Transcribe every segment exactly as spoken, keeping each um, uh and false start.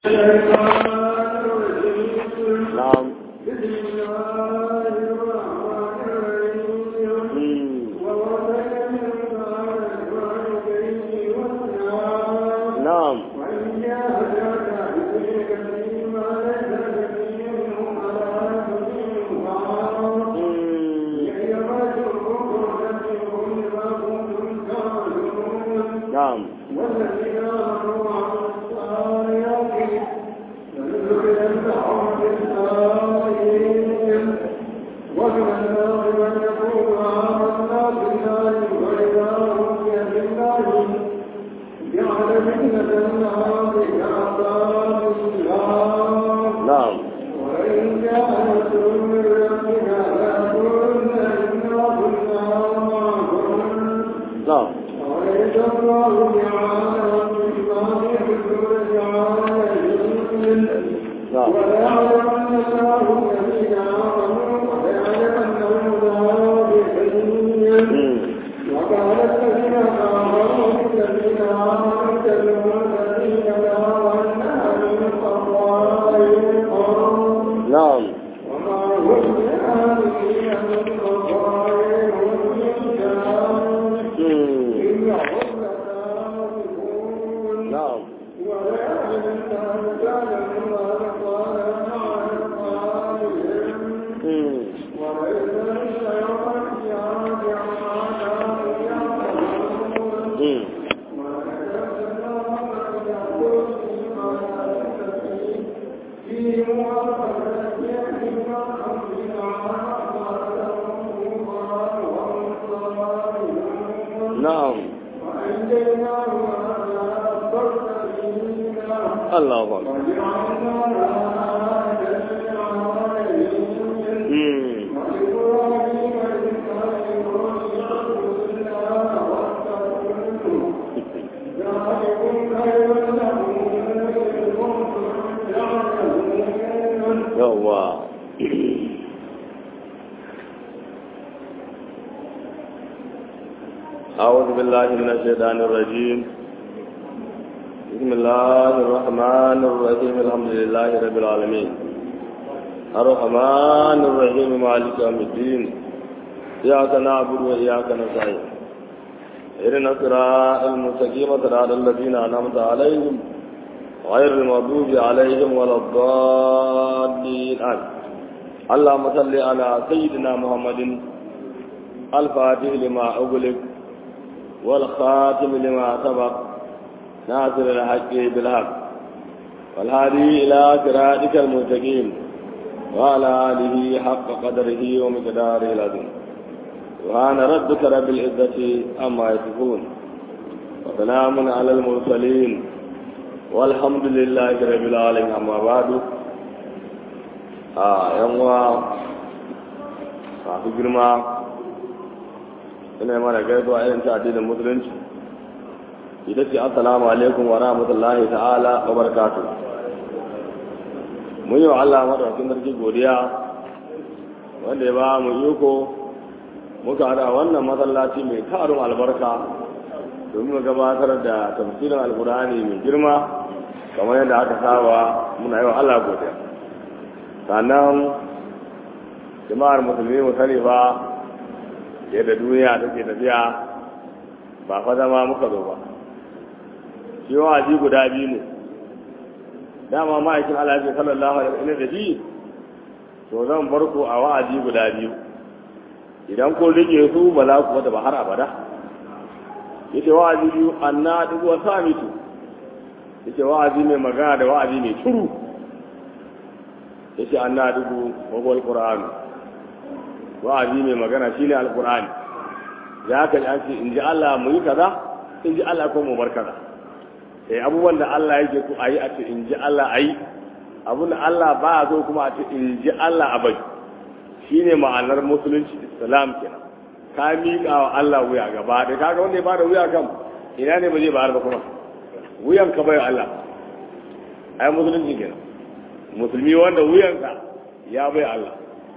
نعم. نعم. نعم. نعم. نعم. نعم. نعم. الله أكبر. يوا أعوذ بالله من الشيطان الرجيم. بسم الله الرحمن الرحيم. الحمد لله رب العالمين الرحمن الرحيم مالك يوم الدين. إياك نعبد وإياك نستعين. اهدنا الصراط المستقيم صراط الذين أنعمت عليهم غير المغضوب عليهم ولا الضالين. اللهم صل على سيدنا محمد الفاتح لما أغلق والخاتم لما سبق ناصر الحق بالحق والهادي إلى صراطك المستقيم وعلى آله حق قدره ومقداره العظيم. سبحان ربك رب العزة عما يصفون وسلام على المرسلين والحمد لله رب العالمين. أما بعد آه يوم في girma ina mana gaisuwa irin ta addinin musulunci ita ce assalamu alaikum wa rahmatullahi ta'ala wa barakatuh. mun yi wa Allah madaukakin sarki godiya wanda ya ba mu iko muka hada wannan masallaci mai tarin albarka domin mu gabatar da tafsirin alkur'ani mai girma kamar yadda aka saba. muna yi wa Allah godiya. sannan jama'ar musulmi mu sani ba yadda duniya take tafiya ba fa zama muka zo ba. shi wa'azi guda biyu ne dama ma'aikin Allah sallallahu alaihi wasallam da bi to zan bar ku a wa'azi guda biyu. idan ko rike su ba za ku wata ba har abada. yace wa'azi biyu annadu wa samitu. yace wa'azi mai magana da wa'azi mai shiru. yace annadu wa wal qur'an. wa'azi mai magana shine alqur'ani. ya ka an ce in ji Allah mu yi kaza, in ji Allah ko mu bar kaza. eh abubuwan da Allah yake ku ayi a ce in ji Allah ayi, abun da Allah ba ya zo kuma a ce in ji Allah abai. shine ma'anar musulunci islam kenan. ka miƙa wa Allah wuya gaba da kaga wanda ya bada wuya kam ina ne ba zai bayar ba kuma wuyan ka bai Allah. ai musulunci kenan. musulmi wanda wuyansa ya bai Allah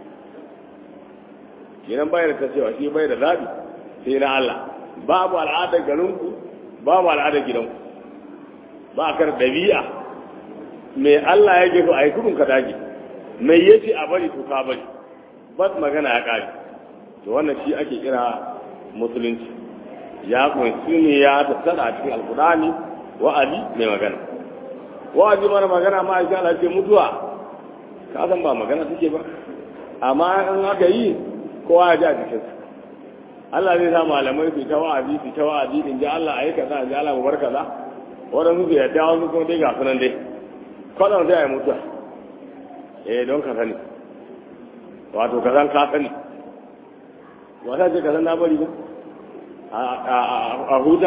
kenan bai da tacewa shi bai da zabi sai na Allah. babu al'adar garinku babu al'adar gidanku ba kar dabi'a me Allah yake so ai kurun ka dage me yace a bari to ka bari bas magana ya kare to wannan shi ake kira musulunci ya kunshi ne ya tattara a cikin alkurani wa'azi mai magana wa'azi mana magana ma insha Allah ce mutuwa ka san ba magana take ba amma in aka yi kowa ya ji a jikinsa Allah zai sa malamai su ta wa'azi su ta wa'azi in ji Allah ayi kaza in ji Allah mu bar kaza waɗansu su yadda wasu kuma dai ga sunan dai kwanan zai yi mutuwa eh don ka sani wato ka san ka sani wata ce ka san na bari ba a huta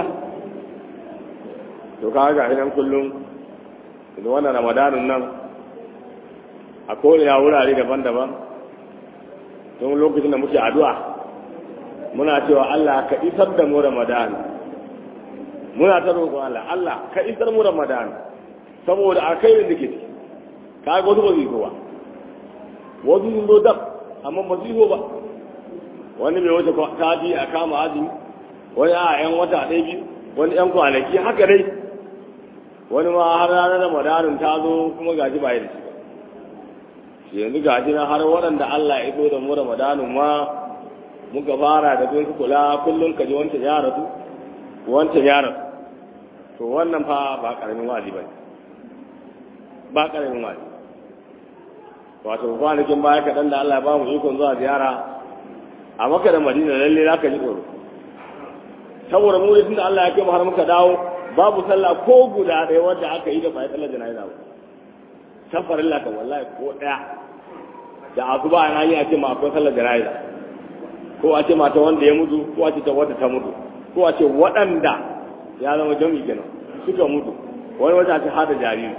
to ka ga idan kullum da wannan ramadanin nan a kowane ya wurare daban-daban tun lokacin da muke addu'a muna cewa Allah ka isar da mu ramadan muna ta roƙon Allah Allah ka isar mu ramadan saboda akai da nake ka ga wasu ba zai ba wasu sun zo dab amma ba zai ba wani mai wuce kafi a kama azumi wani a yan wata ɗaya biyu wani yan kwanaki haka dai wani ma har ranar ramadanin ta zo kuma gashi ba da shi yanzu gashi na har waɗanda Allah ya iso da mu ramadanin ma muka fara da sun kula kullum ka ji wancan ya rasu wancan ya rasu to wannan fa ba ƙaramin wa'azi ba ba ƙaramin wa'azi wato kwanakin baya kaɗan da Allah ya ba mu ikon zuwa ziyara a maka da madina lalle za ka ji tsoro saboda mu tun da Allah ya kai mu har muka dawo babu sallah ko guda ɗaya wanda aka yi da bai sallar jana'iza ba safarin laka wallahi ko ɗaya da asuba an hanyar a ce ma akwai sallar jana'iza ko a ce mata wanda ya mutu ko a ce ta wata ta mutu ko a ce waɗanda ya zama jami'i kenan suka mutu wani wata ce hada jariri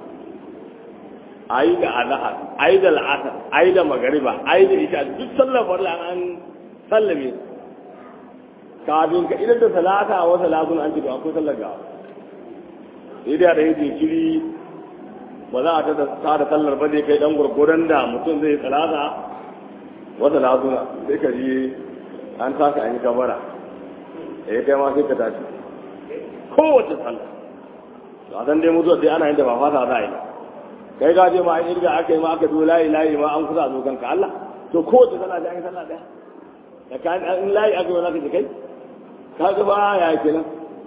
ayi da azhar ayi da al'asar ayi da magariba ayi da isha duk sallar farla an sallame kafin ka idan da salata wa salatun an ce ba akwai sallar gawa sai da da yake kiri ba za a ta da sallar ba dai kai dan gurguran da mutum zai salata wa salatun sai ka ji an taka an yi kabara eh kai ma sai ka tashi kowace sallah to a san dai mutuwa sai ana yin da ba fata za a yi kai ga je ma an irga aka yi ma aka zo layi layi ma an kusa zo kanka Allah to kowace sallah da an yi sallah daya da kan in layi aka yi zaka ji kai ka ga ba ya kenan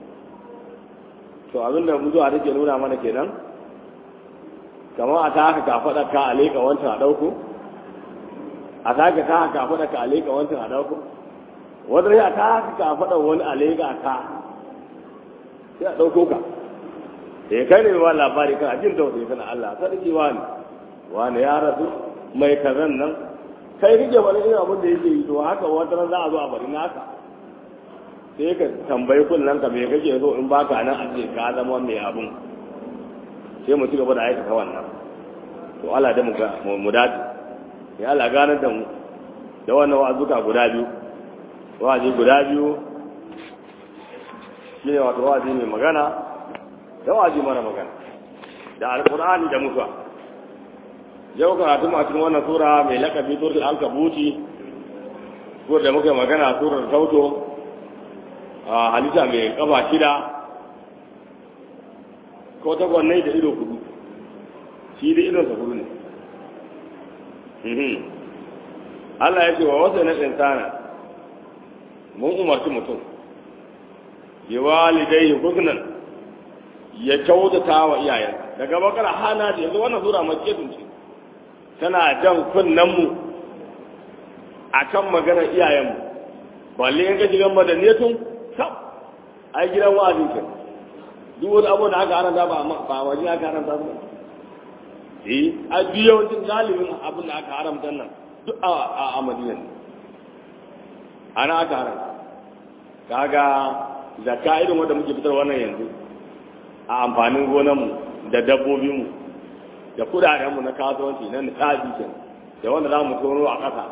to abin da mutuwa take nuna mana kenan kamar a ta haka ka faɗa ka aleka wancan a ɗauko a ta haka ka haka faɗa ka aleka wancan a ɗauko wanda ya ta haka ka faɗa wani aleka ka sai a ɗauko ka da kai ne ba labari kana jin tausayi kana Allah sarki wani wani ya rasu mai kazan nan kai kike wani irin abin da yake yi to haka wata ran za a zo a bari naka sai ka tambayi kullun ka me kake so in baka nan a ce ka zama mai abun sai mu ci gaba da aikata wannan to Allah da mu ga mu dace ya Allah ganar da mu da wannan wa'azuka guda biyu wa'azi guda biyu shine wato wa'azi mai magana da wa'azi mara magana da alqur'ani da mutuwa yau karatu a cikin wannan sura mai lakabi suratul ankabuti ko da muke magana surar sauto a halitta mai kafa shida ko ta gwanne da ido kudu shi da idon sa kudu ne Allah ya ce wa wasu na insana mun umarci mutum bi walidayhi husnan ya kyautata wa iyayen daga bakar hana da yanzu wannan sura makkiyatun ce tana jan kunnenmu a kan maganar iyayenmu balle in ka shigan madaniyatun sab ai gidan wa'azin ke duk wani abu da aka haranta ba ba wajen aka haranta su eh a duk yawancin galibin abin da aka haramta nan duk a madinan ana aka haramta kaga zakka irin wanda muke fitar wannan yanzu a amfanin gonanmu da dabbobinmu da kudadenmu na kasuwanci na nisabi ke da wanda za mu tono a ƙasa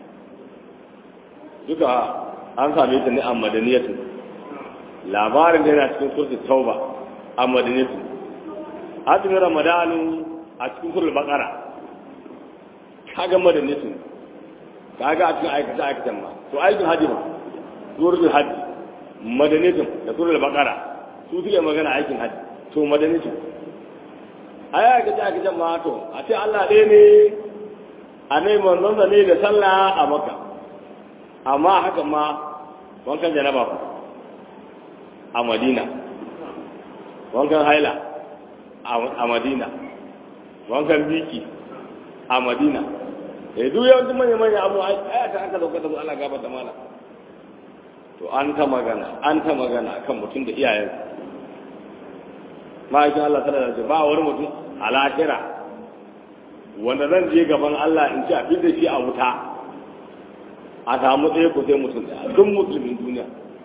duka an same ta ne a madaniyatu labarin da yana cikin surti tauba a madaniyatu azumin ramadanu a cikin surti bakara kaga madaniyatu kaga a cikin aikata aikatan ma to aikin hajji ma surti hajji madaniyatu da surti bakara su suke magana aikin hajji to madaniyatu aya ga ta ga ma to a ce Allah ɗaya ne anai manzon sa ne da sallah a Makka amma haka ma wankan janaba a Madina wankan haila a Madina wankan biki a Madina eh duk yawancin manyan manyan abu aya ta aka dauka da Allah gaba da mala to an ta magana an ta magana kan mutum da iyayensa ma'aikin Allah tana da ba wani mutum a lahira wanda zan je gaban Allah in ci a fi da shi a wuta a samu tsaye ku sai mutum da duk musulmin duniya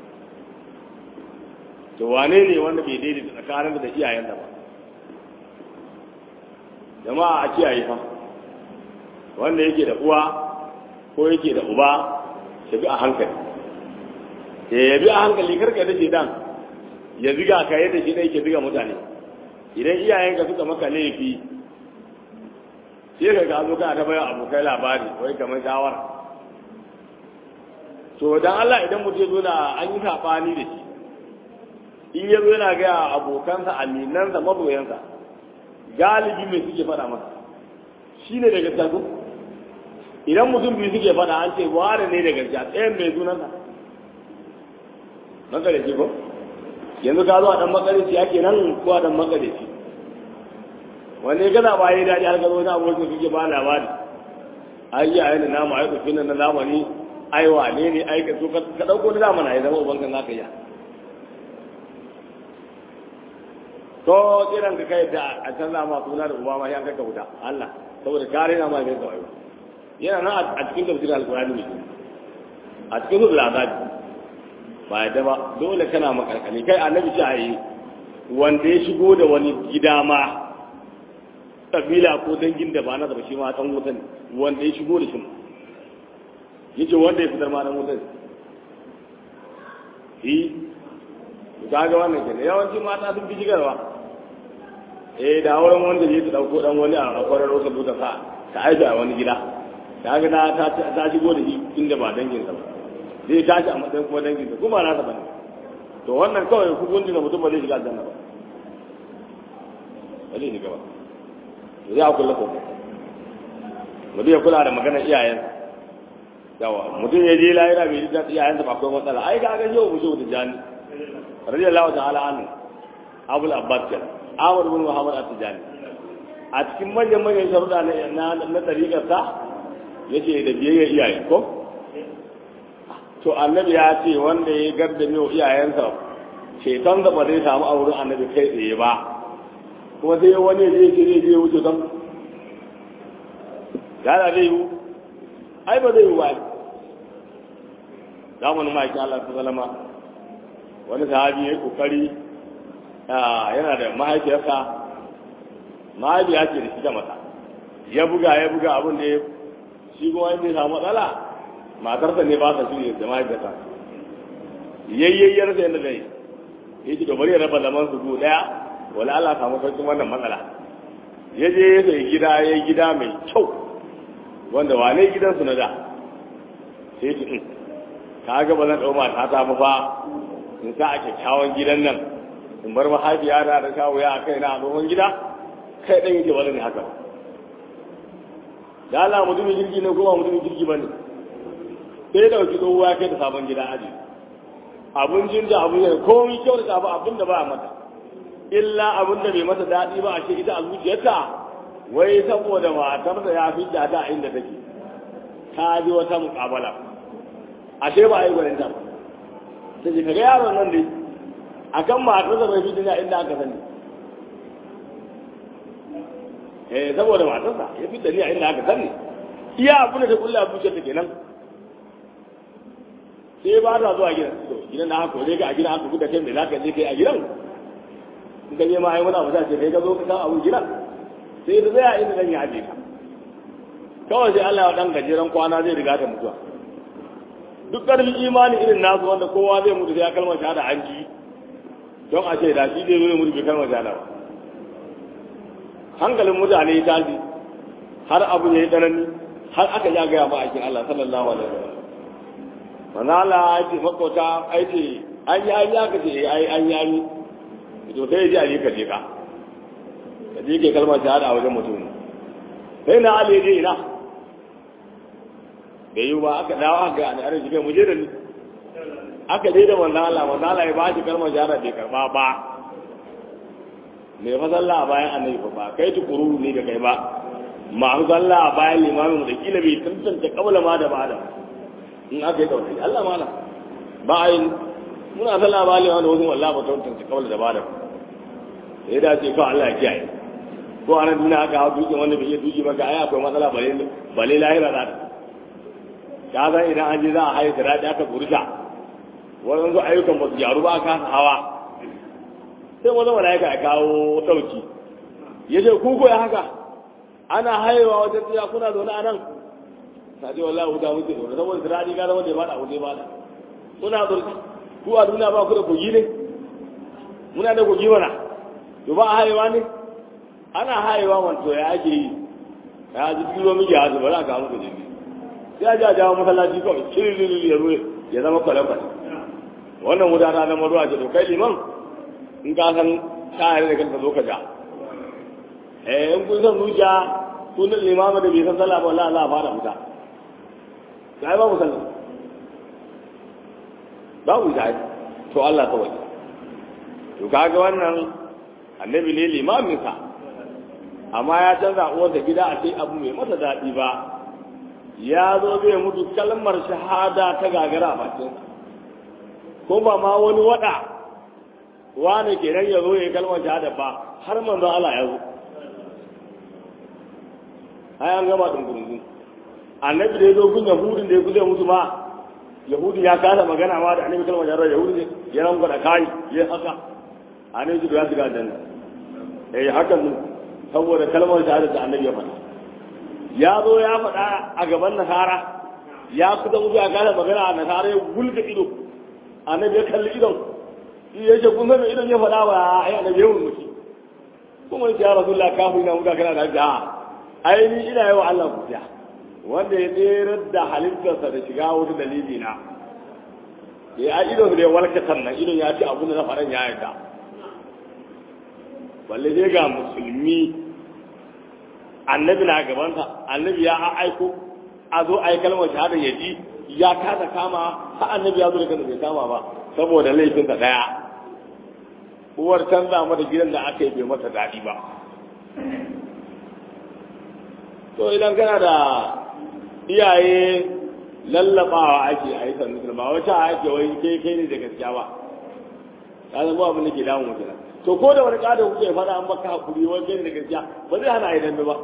to wane ne wanda bai daidaita tsakanin da iyayensa ba jama'a a kiyaye fa wanda yake da uwa ko yake da uba ya bi a hankali ya bi a hankali karka da shi dan ya ziga ka yadda shi ne yake ziga mutane idan iyayenka suka maka laifi sai ka ga zo kana ta bayan abokai labari wai kamar shawara to dan Allah idan mutum ya zo na an yi sabani da shi in ya zo yana ga abokansa aminansa maboyansa galibi mai suke faɗa masa shi ne da gaskiya ko idan mutum biyu suke faɗa an ce ware ne da gaskiya tsayen mai sunansa makarici ko yanzu ka zo a ɗan makarici ake nan ko a ɗan makarici wanda ya gaza ba ya yi daɗi har gazo na abokin suke ba labari ai yi a yana namu ai kufin nan na zamani ai wane ne ai ka so ka ɗauko na zamani ya zama ubankan za ka yi to kiran ka kai da a canza ma suna da uba ma ya kai ka wuta Allah saboda kare na ma bai kawai ba yana nan a cikin tafsirin alkurani ne a cikin zuwa azabi ba yadda ba dole kana makarkani kai annabi ce ayi wanda ya shigo da wani gida ma kabila ko dangin da ba na da shi ma dan wutan wanda ya shigo da shi yace wanda ya fitar ma dan wutan eh kaga wannan kenan yawanci mata sun fi shigarwa eh da wurin wanda zai dauko dan wani a kwararo ka duka sa ta aika a wani gida kaga na ta ta shigo da shi inda ba dangin sa ba zai tashi a matsayin kuma dangin sa kuma na ta bane to wannan kawai hukunci da mutum ba zai shiga aljanna ba wani ne gaba ya kula ko mutum ya kula da maganar iyayen yawa mutum ya je lahira bai da iyayen sa ba akwai matsala ai kaga yau mu zo da jani radiyallahu ta'ala anhu abul abbas kenan Ahmad bin Muhammad At-Tijani a cikin manyan manyan sharuɗa na na tariƙar sa yace da biyayya iyaye ko to annabi ya ce wanda ya garda mai iyayensa shetan da ba zai samu a wurin annabi kai tsaye ba kuma sai wani zai ce zai je wuce don ya da zai yi ai ba zai yi ba zamanin ma'aikin Allah ta zalama wani sahabi ya yi kokari yana da mahaifiyarsa mahaifiya ce da shi da mata ya buga ya buga abin da ya shi kuma inda ya samu matsala matarsa ne ba ta shi da mahaifiyarsa yayyayyar da yadda zai ya ce da bari ya raba zaman su biyu daya wala Allah samu sauƙin wannan matsala ya je ya sai gida ya yi gida mai kyau wanda wane gidansu na da sai ya ce ka ga ba zan ɗau mata ta fa in sa a kyakkyawan gidan nan in bar mahaifiya da da shawo ya kai na tsohon gida kai ɗan yake wani ne haka da Allah mutumin jirgi ne kuma mutumin jirgi ba ne sai da ɗauki tsohuwa ya kai da sabon gida aji abincin da abin da komai kyau da tafi abin da ba a mata illa abin da bai mata daɗi ba a ce ita a zuciyarta wai saboda matarsa ya fi ta a inda take ta ji wata muƙabala ashe ba a yi gwanin ta ba ta ce kaga yaron nan dai a kan matarsa bai fi duniya inda aka sani eh saboda matarsa ya fi duniya inda aka sani iya abin da ta kulle a zuciyarta kenan sai ba ta zuwa gidan to gidan da aka kore ka a gidan aka buga kai me zaka je kai a gidan in ka je ma ai wani abu za ce kai ka zo ka san abu gidan sai da zai inda dan ya aje ka kawai sai Allah ya dan gajeren kwana zai riga ta mutuwa duk karfin imani irin nasu wanda kowa zai mutu sai ya kalmar shahada an ji don a ce da shi zai zo mutu bai kalmar shahada ba hankalin mutane ya tashi har abu ya yi tsanani har aka ya gaya ma aikin Allah sallallahu alaihi wasallam manala ya ce makota ai ce an yi an yi aka ce ai an yi an yi to sai ya ji a je ka je ka ka je ke kalmar shahada a wajen mutum sai na ali je ina bai yi ba aka dawo aka ga an shi kai mu je da ni aka je da wannan Allah wannan Allah ya ba shi kalmar shahada bai karba ba me fa sallah a bayan annabi ba kai tukuru ne da kai ba ma sallah a bayan limamin da kila bai tantance kabla ma da ba'da in aka yi tauhidi Allah mala ba ai muna sallah ba limamin wasu wallahi ba tantance kabla da ba'da sai da ce ko Allah ya kiyaye ko anan duniya aka hawo duki wanda bai yi duki ba ga ai akwai matsala bale bale lahira da ka ga idan an je za a haye da da aka gurta wannan ayyukan ba su gyaru ba aka hawa sai wani malaika ya kawo dauki yace ku ko ya haka ana hayewa wajen tsaya kuna zaune a nan ta ce wallahi wuta muke zaune saboda sirari ga zama da ba da wuce ba da kuna zurfi ku a duniya ba ku da kogi ne muna da kogi mana to ba a hayewa ne ana hayewa wanto ya ake yi ya ji kilo miji a zuba za ka muku jirgi sai a ja jawo masallaci kawai shirin ya ruwe ya zama kwale-kwale wannan wuta ta zama ruwa ce to kai liman in ka san kayan da kanta zo ka ja eh in kun san zuciya sunan limama da bai san sallah ba wallahi Allah fara wuta sai ba mu sallah ba mu dai to Allah ta waje to kaga wannan annabi ne limamin sa amma ya canza uwarsa gida a sai abu mai masa daɗi ba ya zo zai mutu kalmar shahada ta gagara a bakin ko ba ma wani wada wani kenan ya zo ya yi kalmar shahada ba har manzo Allah ya zo ai an gama dungurungun annabi da ya zo gun yahudin da ya kuze musu ma yahudi ya kasa magana ma da annabi kalmar shahada yahudi ne ya rango da kai ya haka annabi da ya shiga janna eh hakan ne saboda kalmar shahada da annabi ya faɗa ya zo ya faɗa a gaban nasara ya kusa musu ya kasa magana a nasara ya gulga ido annabi ya kalli idon ya ce kun zama idon ya faɗa wa ai annabi ya murmushi kuma ya rasulullah kafin na muka kana da ja aini ina yi wa Allah godiya wanda ya tserar da halittarsa da shiga wata dalili na ya a idon da ya walkatar nan idon ya ce abin da na faɗan ya yarda balle dai ga musulmi annabi na gabansa annabi ya aiko a zo a yi kalmar shahada ya ji ya kasa kama har annabi ya zo da kansa bai kama ba saboda laifinsa daya uwar canza mata gidan da aka yi bai mata daɗi ba to idan kana da iyaye lallabawa ake a yi sannu ba wata ake wai kai kai ne da gaskiya ba ka zama abin da ke damun mutum to ko da wani ƙada kuke faɗa an baka hakuri wani kai ne da gaskiya ba zai hana a yi dambe ba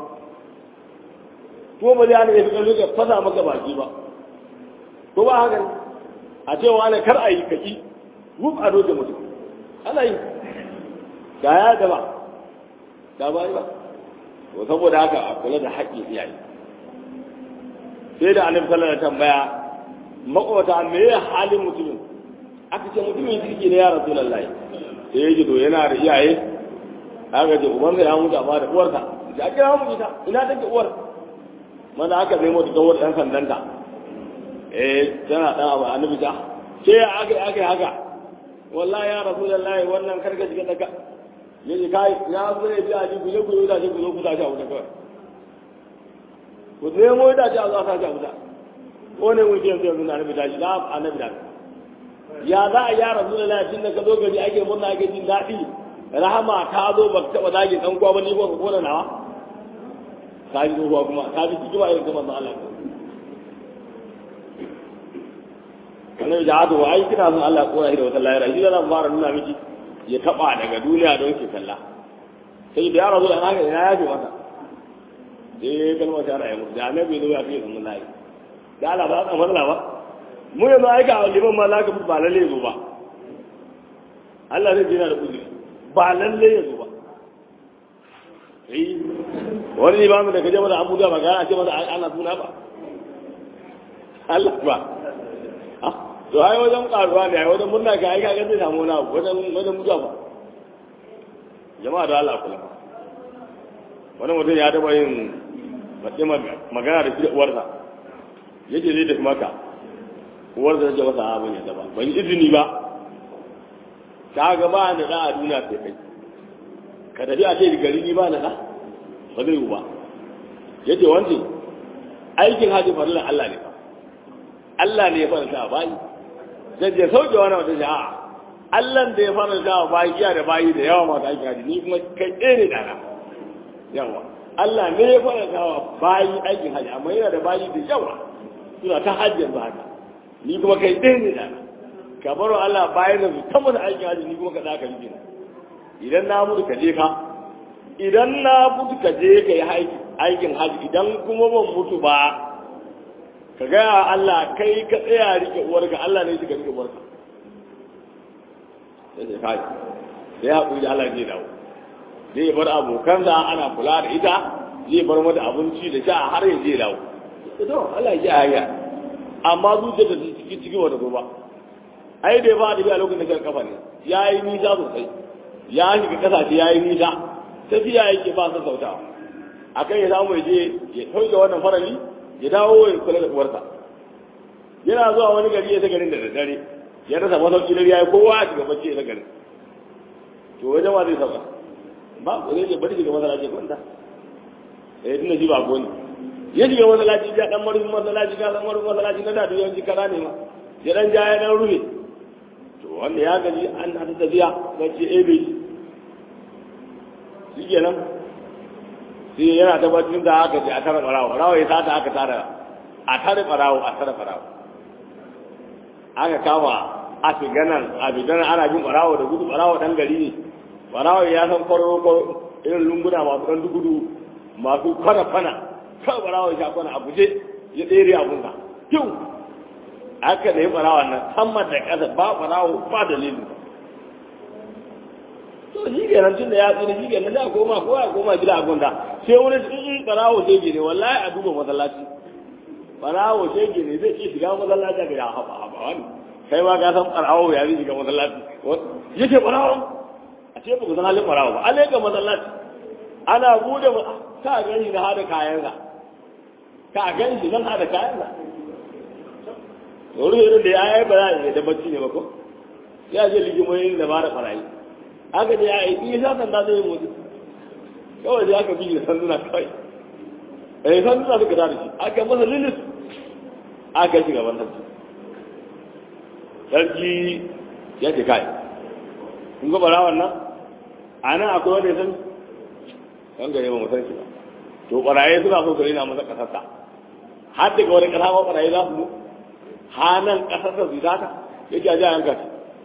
ko ba zai hana ya fi ƙarfi ka fasa maka baki ba ko ba haka a cewa ne kar a yi kaki wuf a doke mutum ana yi ga ya gaba ga ba yi ba to saboda haka a kula da haƙƙin iyaye sai da annabi sallallahu alaihi wasallam tambaya makwata me ya halin mutumin aka ce mutumin kirki ne ya rasulullahi sai ya ji to yana da iyaye aka ce uban ya mutu amma da uwarsa da aka kira mu ita ina take uwar mana aka nemo ta gawar ɗan sandanta eh tana ɗan abu annabi ta ce ya aka aka haka wallahi ya rasulullahi wannan karka shiga daga yace kai ya zo ne biya ji ku je ku yi da ji ku zo ku tashi a wuta kawai ku nemo da ji a zo a tashi a wuta ko ne mun ce yanzu yanzu annabi tashi da annabi da ya za a ya rasulullahi tun da ka zo gari ake murna ake jin daɗi rahama ta zo ba ta taɓa zage ɗan kwa ba ni ko ka kona nawa ta ji ruwa kuma ta ji hikima irin kamar Allah annabi da hadu ai kina son Allah ko da wata lahira shi zan fara nuna miki ya taba daga duniya don ki kalla sai da yaro zuwa haka ina yafi mata eh kalmar ta rayu da annabi zo ya fi sun lahi da Allah ba ka fara ba mu yanzu ai ka liman ma laka ba lalle zo ba Allah zai jina da kudi ba lalle ya zo ba eh wani ba mu da kaje mana Abu da magana ce mana ana suna ba Allah ba to ai wajen karuwa ne ai wajen murna ga ai kaga zai samu na wajen wajen mutuwa ba jama'a da Allah kula wani mutum ya taba yin mace magana da shi da uwarsa yake zai tafi maka uwarsa ta ce masa abin ya zaba ban izini ba ka ga ba ni da a duniya sai kai ka tafi a ce gari ni ba na da ba zai yi ba yace wanda aikin haji farillan Allah ne fa Allah ne ya faranta bayi zai je sauke wani wata ja'a Allah da ya faranta bayi iya da bayi da yawa masu aikin haji ni kuma kai ɗaya ne dana yawa Allah ne ya faranta bayi aikin haji amma yana da bayi da yawa suna ta hajjin ba haka ni kuma kai ɗaya ne dana ka baro Allah bayan da su ta mana aikin haji ni kuma ka za ka yi idan na mutu ka je ka idan na mutu ka je ka yi aikin haji idan kuma ban mutu ba ka gaya Allah kai ka tsaya rike uwarka Allah ne shi ka rike uwarka sai sai kai sai haƙuri da Allah zai dawo zai bar abokansa ana kula da ita zai bar mata abinci da sha har ya je dawo to Allah ya haya amma zuciya da ciki ciki wata goba ai da ba da bi a lokacin da kafa ne yayi nisa sosai ya shiga kasashe yayi nisa tafiya yake ba sa sautawa akan ya samu ya je ya sauke wannan farali ya dawo ya kula da uwarsa yana zuwa wani gari ya ta garin da daddare ya rasa masauki da yayi kowa a shiga bacci ya garin to wajen wa zai sauka ba ko zai bari shiga masallaci kwanta eh tunda shi ba goni ya shiga masallaci ya dan maru masallaci ka dan maru masallaci na da yawanci kara ne ma ya dan ja ya dan rufe to wanda ya gaji an hada tafiya bacci ebe shi kenan sai yana tabbatin da aka ce a tare barawo barawo ya sata aka tare a tare barawo a tare barawo aka kama a shiganan a bidan ana bin barawo da gudu barawo dan gari ne barawo ya san kwaro ko irin lunguna masu dan gudu masu kwana kwana kawai barawo ya kwana a guje ya tsere abun sa kyau aka da yi barawo nan samar da kasa ba barawo ba dalili to shi ke nan tunda ya tsira shi ke nan da koma ko ya koma gida a gunda sai wani in barawo sai gine wallahi a duba masallaci barawo sai gine zai iya shiga masallaci ga ya haba haba wani kai ma ka san barawo ya zai shiga masallaci yake barawo a ce ba ku san halin barawo ba alai ga masallaci ana bude ka gani na hada kayansa ka gani shi nan hada kayansa wani irin da ya yi ba za a yi da bacci ne ba ko ya je ligimoyin da ba da barayi haka ne ya yi iya sa sanda zai motsi kawai da aka biyu da sanduna kawai eh sanduna suka da shi aka masa lilis aka shi gaban sarki sarki ya ce kai kun ga barawan nan a nan akwai wanda ya san kan gare mu san shi ba to baraye suna so su rena masa kasarsa har daga wani kasa ma baraye za su zo hanan kasarsa su zata yake a jiya yanka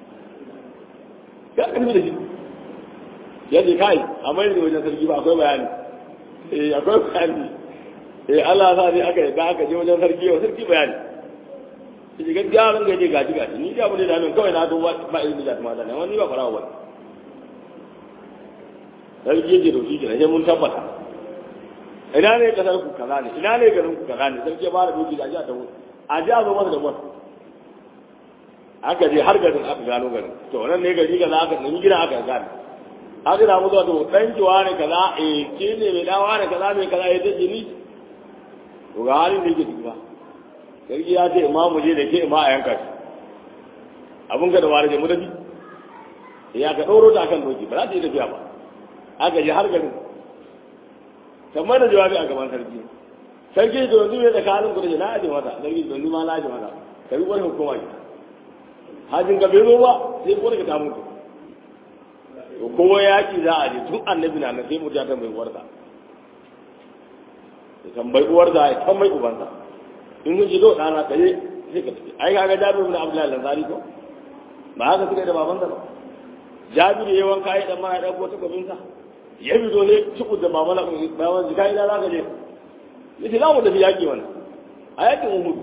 ya karfi da shi ya ce kai a mai da wajen sarki ba akwai bayani eh akwai bayani eh Allah sa ne aka yadda aka je wajen sarki wa sarki bayani shi gaskiya ran gaje gaji gaji ni da bude da min kawai na to ba ilimi da kuma da nan wani ba farawa ba sarki yake da shi kenan sai mun tabbata ina ne kasar ku kaza ne ina ne garin ku kaza ne sarki ba da doki da ji a tawo a ji a zo masa da gwar aka je har garin aka gano garin to nan ne gari kaza aka nemi gida aka gano aka da mu zuwa to dan jiwa ne kaza eh ke ne mai dawa ne kaza mai kaza ya tace ni to ga halin da yake duba sarki ya ce imamu je da ke ima a yanka shi abun ka da ware je mu dafi ya ka ɗoro ta kan doki ba za ta yi tafiya ba aka je har garin kamar da jawabi a gaban sarki sarki to yanzu ne da kalin ku da na aje mata sarki to ni ma na aje mata kai ko ne hukuma ki hajin ka bai zo ba sai ko daga ta mutu to kowa yaki za a je tun annabi na sai mutu ya tambayi uwarsa ya tambayi uwarsa ya tambayi ubansa in kun ji do dana kaje sai ka tafi ai kaga Jabir ibn Abdullah al-Ansari ko ba haka suka da babansa ba Jabir yayin wanka ya dan mara da ko ta gobinsa ya bi dole ciku da babana baban jikai da zaka je yace za mu tafi yaki wannan a yakin Uhud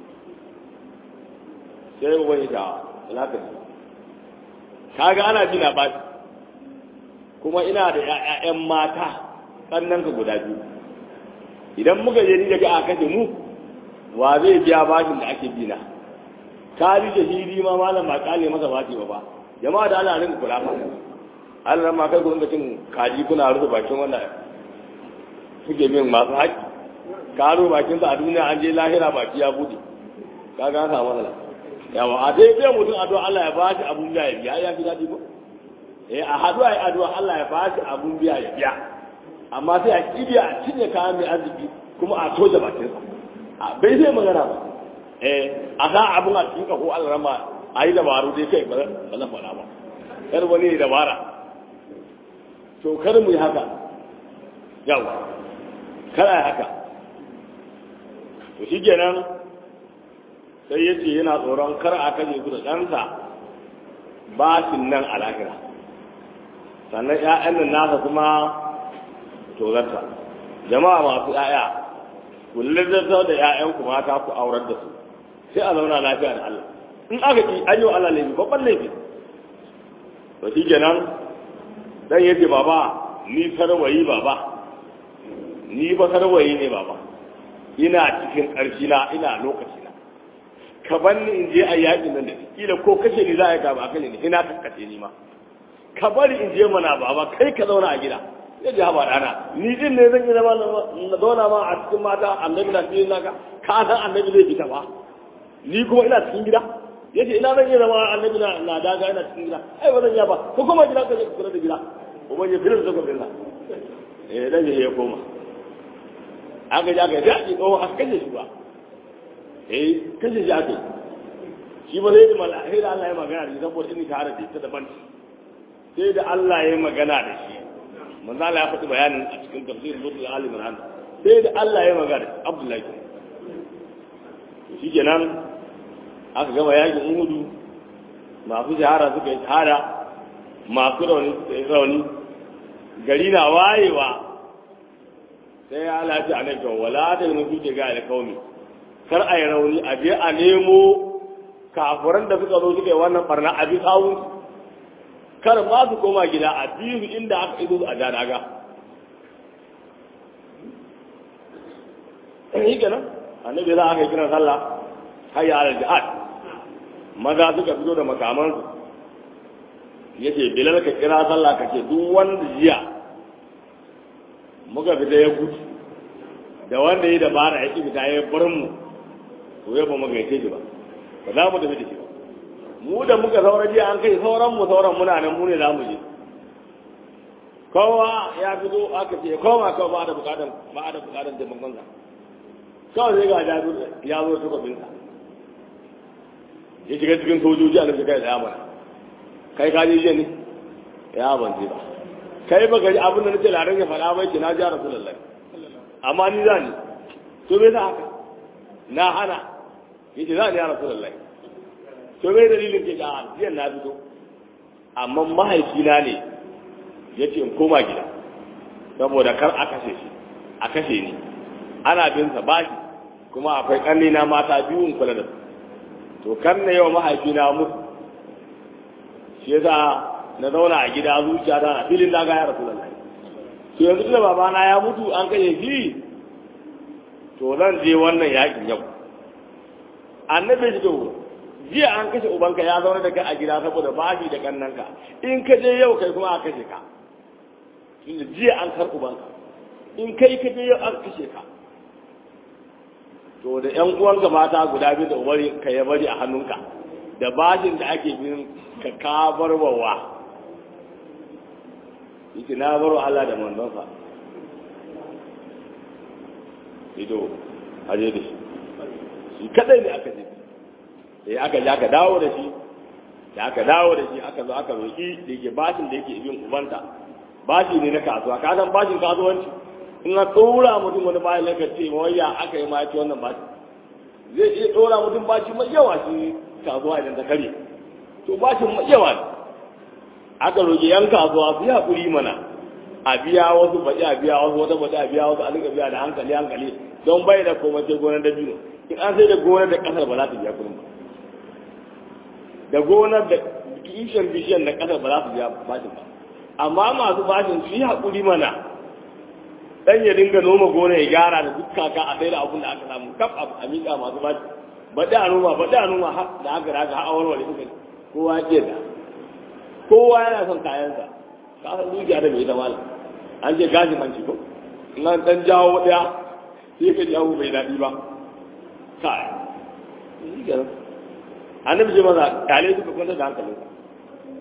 sai wani da alaƙar kaga ana jina ba kuma ina da ƴaƴan mata sannan ka guda biyu idan muka je ni daga a kashe mu wa zai biya bashin da ake bina ka ji da hiri ma malam ba kale masa bashi ba ba jama'a da Allah rinka kula fa Allah ma kai ku rinka cin kaji kuna rufe bakin wannan suke bin masu haƙi ka rufe bakin sa a duniya an je lahira baki ya bude kaga an samu matsala yawa a dai bai mutum addu'a Allah ya bashi abun da ya biya ya fi daɗi ko eh a haɗu a yi addu'a Allah ya ba shi abun biya ya biya amma sai a kibiya a cinye kayan mai arziki kuma a soja bakin sa bai zai magana ba eh a sa abun a cikin ko Allah rama a yi dabaru dai kai ba zan faɗa ba kar wani dabara to kar mu yi haka yawa kada haka to shi kenan sai ya ce yana tsoron kar a kaje su da ɗansa bashin nan a lahira sannan ‘ya'yan nan nasa kuma tozarta jama'a masu ‘ya'ya kullum zartar da ‘ya'yanku mata ku aurar da su sai a zauna lafiya da Allah in aka ki an yi wa Allah laifi babban laifi to shi kenan dan yace baba ni sarwayi baba ni ba sarwayi ne baba ina cikin ƙarfi na ina lokaci na ka banni in je a yaƙin nan da kila ko kashe ni za a yi ka ba kashe ni ina kakkace ni ma ka bari in je mana baba kai ka zauna a gida ya ji haba dana ni din ne zan yi zama na zauna ma a cikin mata annabi na fiye naka ka san annabi zai fita ba ni kuma ina cikin gida ya ce ina zan yi zama annabi na daga ina cikin gida ai ba zan yi ba ko kuma gida ka je ka kula da gida kuma ya firin zaka birna eh dan ya koma aka ji aka yi daɗi ko a kashe shi ba eh kashe shi aka shi ba zai da malahi da Allah ya magana da shi saboda in tare da ita daban sai da Allah ya magana da shi manzo Allah ya faɗi bayanin a cikin tafsirin Suratul Ali Imran sai da Allah ya magana da Abdullahi shi kenan aka gama yakin Uhudu masu shahara suka yi shahara masu rauni suka yi rauni gari na wayewa sai ya lati a nan wala da nufi ke ga alƙawmi kar a yi rauni a je a nemo kafuran da suka zo suka yi wannan barna a bi sawun kar ma su koma gida a biyu inda aka ido a dadaga yi kenan annabi za a kai kiran sallah hayya ala jihad maza suka fito da makamansu yace bilal ka kira sallah kace duk wanda jiya muka fita ya gudu da wanda yi dabara ya ki fita ya bar mu to ya ba mu gaite shi ba ba za mu tafi da shi ba mu da muka saura jiya an kai sauran mu sauran muna nan mu ne za mu je kowa ya fito aka ce kowa kawai ba da bukatan ba da bukatan taimakon sa kawai sai ga jazu ya zo suka binsa ya shiga cikin sojoji a nufi kai da yamana kai ka je jiya ne ya ban je ba kai ba gari abin da nace ladan ya faɗa bai ce na ji rasulullahi amma ni za ni to me za haka na hana yace za ni ya rasulullahi to me dalilin ke ga jiyan na fito amma mahaifina ne yace in koma gida saboda kar a kashe shi a kashe ni ana bin sa bashi kuma akwai kanni na mata biyu in kula da su to kan ne yau mahaifina mutu shi yasa na zauna a gida zuciya da a filin daga ya rasu lallai to yanzu da babana ya mutu an kashe shi to zan je wannan yakin yau annabi ji to jiya an kashe ubanka ya zauna da kai a gida saboda bashi da kannanka in ka je yau kai kuma a kashe ka tunda jiya an kar ubanka in kai ka je yau an kashe ka to da ƴan uwanka mata guda biyu da ubari ka ya bari a hannunka da bashin da ake bin ka kabar wawa yake na baro Allah da manzonsa ido aje da shi shi kadai ne aka je sai aka ja ka dawo da shi da aka dawo da shi aka zo aka roki da yake bashin da yake bin ubanta bashi ne na kasuwa ka san bashin kasuwanci in ka tsora mutum wani bayan laka ce waya aka yi ma wannan bashi zai iya tsora mutum bashi mai yawa shi kasuwa idan ta kare to bashin mai yawa ne aka roƙi yan kasuwa su yi haƙuri mana a biya wasu baɗi a biya wasu wata baɗi a biya wasu a rika biya da hankali hankali don bai da komai sai gonar da biyu in an sai da gonar da ƙasar ba za ta biya kuɗin ba da gonar da kishin bishiyar da ƙasar ba za su biya bashin ba amma masu bashin su yi haƙuri mana dan ya dinga noma gona ya gyara da duk kaka a sai da abun da aka samu kaf a miƙa masu bashi baɗi a noma baɗi a noma da haka da haka har awar wani suka kowa ke da kowa yana son kayansa ka san dukiya da bai da malam an ce gashi manci ko in an dan jawo daya sai ka jawo bai daɗi ba kai shi kenan annabi ce maza kale suka kwanta da hankalinsa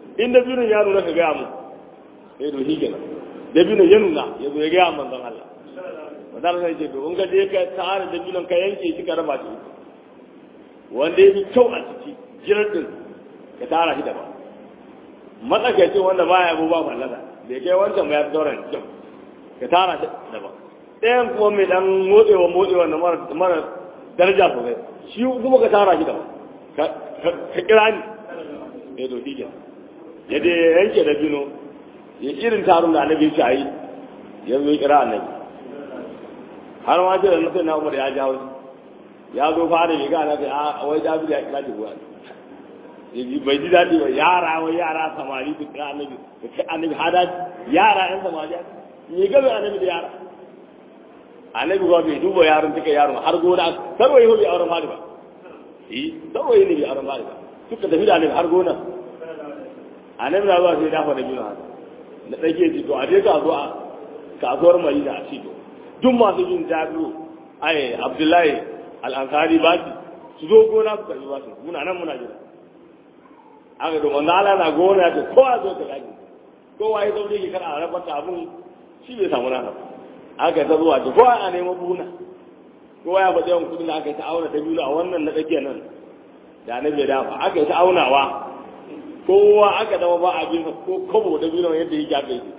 in dabinon ya nuna ka gaya mu sai to shi kenan dabinon ya nuna ya zo ya gaya manzon Allah manzon Allah ce to in ka je ka tsara dabinon ka yanke shi ka raba shi wanda ya fi kyau a ciki jirar din ka tara shi daban matsakaicin wanda baya abu ba fallasa da ya kai wancan ba ya fi sauran kyau ka tara shi daban ɗayan kuma mai ɗan motsewa motsewa na mara daraja sosai shi kuma ka tara shi daban ka kira ni ya to shi kenan ya dai yanke da bino ya irin taron da annabi ya yi ya zo kira annabi har ma ce da nufin na umar ya jawo ya zo fara ya ga annabi a wai jabi ya kira shi buwa bai ji daɗi ba yara wai yara samari su kira annabi da kai annabi hada yara yan samari ne gabe annabi da yara annabi ba bai duba yaron duka yaron har gona sarwaye bai auren mali ba eh sarwaye ne bai auren mali ba suka tafi da annabi har gona annabi na zuwa sai dafa da biyu haka da ɗake ci to a je ka zo a kasuwar Madina a Cito duk masu yin jabiru ai Abdullahi al-Ansari ba su zo gona su karbi ba su muna nan muna jira aka da manzo Allah na gona ta kowa zo ta gaji kowa ya zaure ki kana rabar ta abun shi bai samu nasa aka ta zuwa ta kowa a neman buna kowa ya faɗi yawan kudin da aka yi ta auna ta biyu a wannan na tsakiyar nan da annabi ya dafa aka yi ta aunawa kowa aka dama ba a bin ko kobo da binon yadda yake aka yi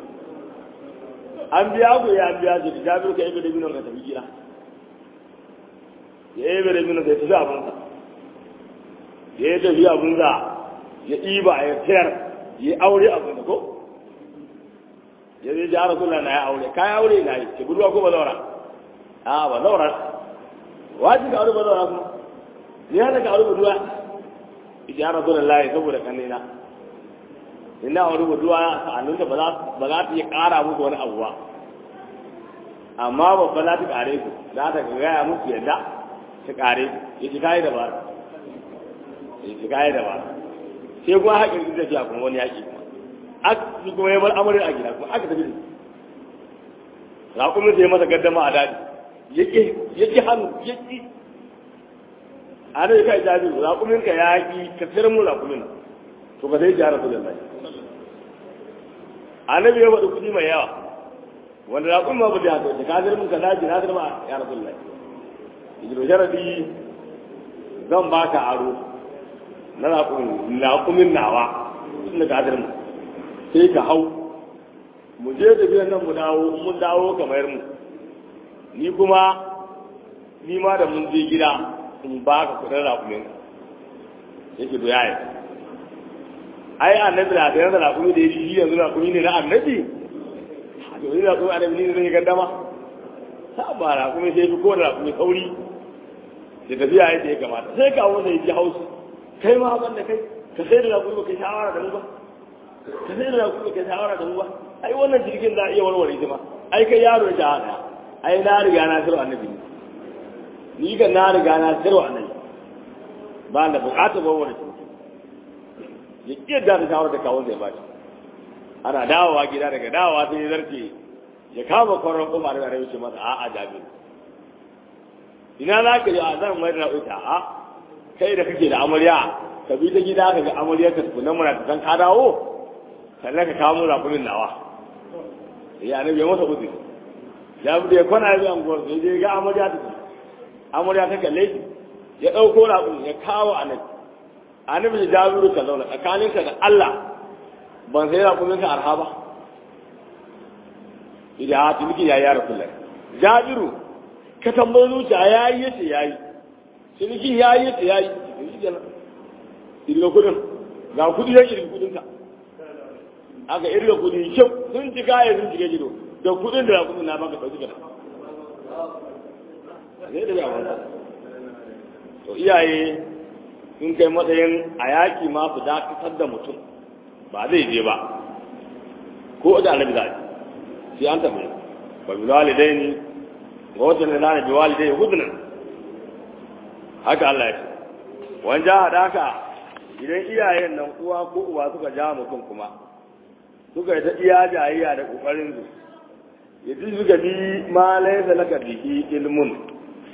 an biya ku ya biya shi da jabir ka ibe da binon ka tafi gida ya ibe da binon ka tafi abinsa ya yi tafi abinsa ya ɗiba ya tayar ya aure abinsa ko ya zai jara suna na ya aure ka ya aure na yi ce budurwa ko ba zaura a ba zaura wajen ka aure ba zaura kuma ya hana ka aure budurwa ita ya rasu da layi saboda kanina ina wani buduwa sa'annunta ba za ta iya ƙara musu wani abu ba amma babba za ta ƙare su za ta gaya musu yadda ta ƙare su ya ci kayi da ba ya ci kayi da ba sai kuma haƙin su tafiya kuma wani yaƙi kuma aka kuma ya bar amurin a gida kuma aka tafi da raƙumin sai masa gaddama a daji ya ƙi hannu ya ƙi a da kai jabi raƙumin ka ya ki ka tsira mu raƙumin to ba zai jara kudin lai annabi ya wada kudi mai yawa wanda raƙumin ma ba da haka da kafir mun ka daji na zama ya rasulullahi ido jaradi zan baka aro na raƙumin raƙumin nawa tun da kafir mu sai ka hau mu je da biyan nan mu dawo mun dawo kamar mu ni kuma ni ma da mun je gida in ba ka kudin rakumin yake doya yi ai annabi da tsaye da rakumi da ya shi yanzu rakumi ne na annabi a to yi rakumi annabi ne zai gaddama ta ba rakumi sai fi kowane rakumi kauri da tafiya yadda ya kamata sai ka wanda ya ji hausu kai ma hakan da kai ka sai da rakumi ba kai shawara da mu ba ka sai da rakumi ba kai shawara da mu ba ai wannan jirgin za a iya warware shi ma ai kai yaro da shahada ai na riga na sirwa annabi ne ni ga na riga na sirwa nan ba da bukatar ba wani ya ƙi da ta shawar da kawon zai bashi ana dawowa gida daga dawowa sai ya zarce ya kama kwaron kuma da rayu ce masa a'a jabi ina za ka yi a zan mai da ita a kai da kake da amarya ka bi ta gida ka ga amaryar ka tukunan muna ta san ka dawo sannan ka kawo mu rakumin nawa ya annabi ya masa uzuri ya bi da ya kwana ya bi anguwar sai je ga amarya ta amarya ta kalle shi ya ɗauko raƙun ya kawo annabi annabi da jabiru ka zauna tsakaninka da Allah ban sai raƙuninka arha ba idan ha tuniki ya yi ya rasu lai jabiru ka tambayi zuciya ya yi yace ya yi tuniki ya yi yace ya yi irga kudin ga kudi ya irga kudinka aka irga kudi kyau sun ci kaya sun cike gido da kudin da raƙunin na baka ɗauki gada zai da yawon to iyaye sun kai matsayin a yaƙi ma su dakatar da mutum ba zai je ba ko da annabi zai sai an tabbata ba bi walidai ni ga wata ne zana bi walidai hudnan haka Allah ya ce wanda hadaka idan iyayen nan uwa ko uba suka ja mutum kuma suka yi ta iya jayayya da kokarin su yadda suka bi ma laysa laka bihi ilmun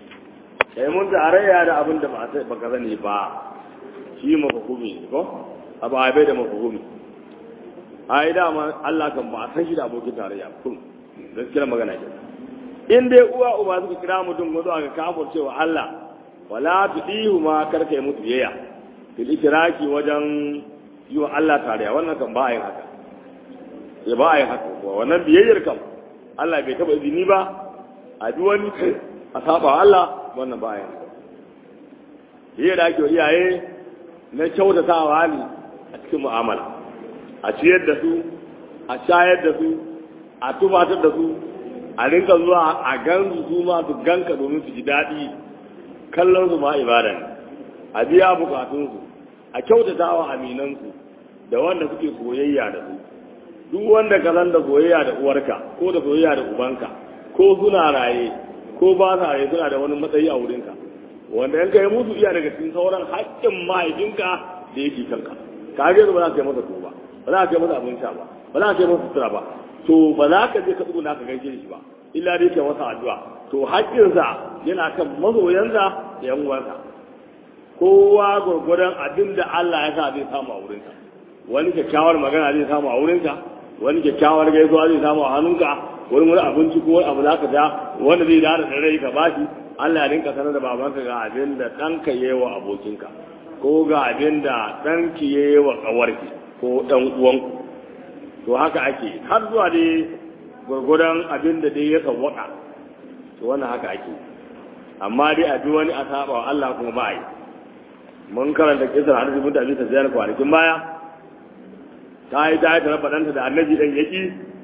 sai mun tarayya da abin da ba sai baka sani ba shi mafakumi ko ababai da mafhumi ai dama Allah kan ba san shi da abokin tarayya kun gaskiya magana ke in dai uwa uba suka kira mutum go zuwa ga kafir cewa Allah wala tudihu ma karka yi mutu biyayya fil ikraki wajen yi wa Allah tarayya wannan kan ba yin haka ya ba yin haka wannan biyayyar kan Allah bai taba izini ba a bi wani a saba Allah wannan ba yin haka yi da ake iyaye na kyautatawa ne a cikin mu'amala a ciyar da su a shayar da su a tufatar da su a rinka zuwa a gansu su ma su ganka domin su ji daɗi kallon su ma ibada ne a biya bukatunsu a kyautatawa aminansu da wanda suke soyayya da su duk wanda ka san da soyayya da uwarka ko da soyayya da ubanka ko suna raye ko ba sa raye suna da wani matsayi a wurinka wanda yanka yi musu iya daga cikin sauran haƙƙin mahaifinka da yake kanka ka ga ba za ka yi masa tuba ba za ka yi masa abin sha ba ba za ka yi masa sutura ba to ba za ka je ka tsuguna ka gaishe shi ba illa dai ka masa addu'a to haƙƙinsa yana kan mazoyansa da yan uwansa kowa gurgurdan abin da Allah ya sa zai samu a wurinka wani kyakkyawar magana zai samu a wurinka wani kyakkyawar gaisuwa zai samu a hannunka wani wani abinci ko wani abu za ka ja wanda zai dara da rai ka bashi Allah ya rinka sanar da babanka ga abin da ɗanka ya yi wa abokinka ko ga abin da ɗanki ya yi wa ƙawarki ko ɗan uwanku to haka ake har zuwa dai gwargwadon abin da dai ya sawwaka to wannan haka ake amma dai a bi wani a saba wa Allah kuma ba a yi mun karanta kisar hadisi mun tafi ta ziyar kwanakin baya ta yi ta yi ta raba ɗanta da annabi ɗan yaki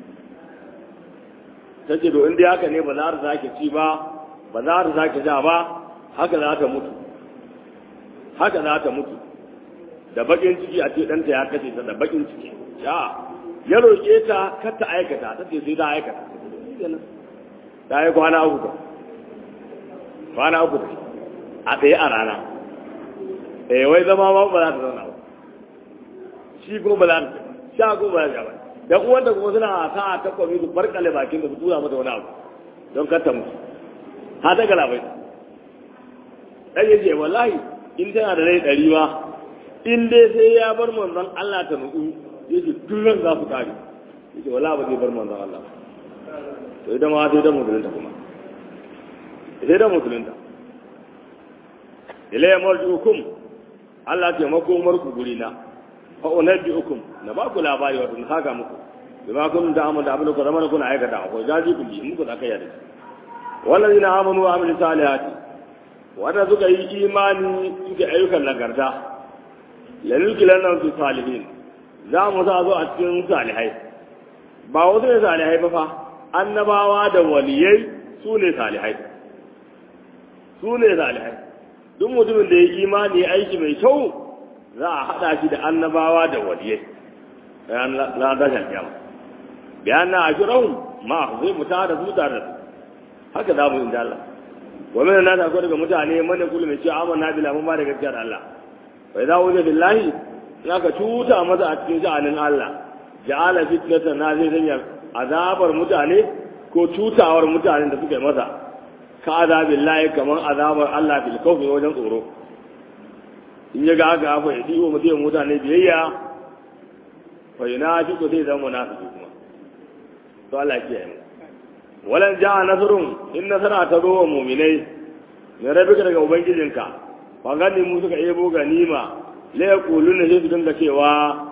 ta ce to in dai haka ne ba za ta sake ci ba ba za ta sake ja ba haka za ta mutu haka za ta mutu da bakin ciki a ce ɗanta ya kashe ta da bakin ciki ya ya roƙe ta kar ta aikata ta ce sai ta aikata ta yi kwana uku ta kwana uku ta a tsaye a rana eh wai zama ma ba za ta zauna ba shi kuma ba za ta sha kuma ba za ta ba da uwanta kuma suna sa ta kwami su barkale bakin da su tura mata wani abu don kar ta mutu ha ta galabai ɗan yace wallahi in tana da rai ɗari ma in dai sai ya bar manzon Allah ta nutsu yake dukkan za su kare yake wallahi ba zai bar manzon Allah to idan ma sai da musulunta kuma sai da musulunta ilayya marjukum Allah ce makomar ku guri na fa unabbiukum na ba ku labari wato na saka muku bima kun da amma da abin da ku zama kuna aikata ko jaji ku bi muku da kai da wallazina amanu wa amilus salihati wanda suka yi imani suka ayyukan nagarta lalilkilan nan su salihin za mu sa zo a cikin salihai ba wasu ne salihai ba fa annabawa da waliyai su ne salihai su ne salihai duk mutumin da ya yi imani ya aiki mai kyau za a haɗa shi da annabawa da waliyai na tashin kyama bayan na ashirahun ma zai muta da su tare da su haka za mu inda Allah wa min an-nas akwai daga mutane man yaqulu mai cewa amanna billahi mun ba da gaskiya da Allah wa idza wuja billahi zaka tuta maza a cikin sha'anin Allah ja'ala fitnatan na zai sanya azabar mutane ko tutawar mutanen da suka yi masa ka azabillahi kaman azabar Allah bil kawfi wajen tsoro in ya ga haka fa yadi wa mutum mutane biyayya fa yana ji ko sai zama munafiki kuma to Allah ya kiyaye walan ja'a nasrun in nasara ta zo wa mu'minai ne rabika daga ubangijinka fa gani mu suka ebo ganima la yaquluna sai su dinga cewa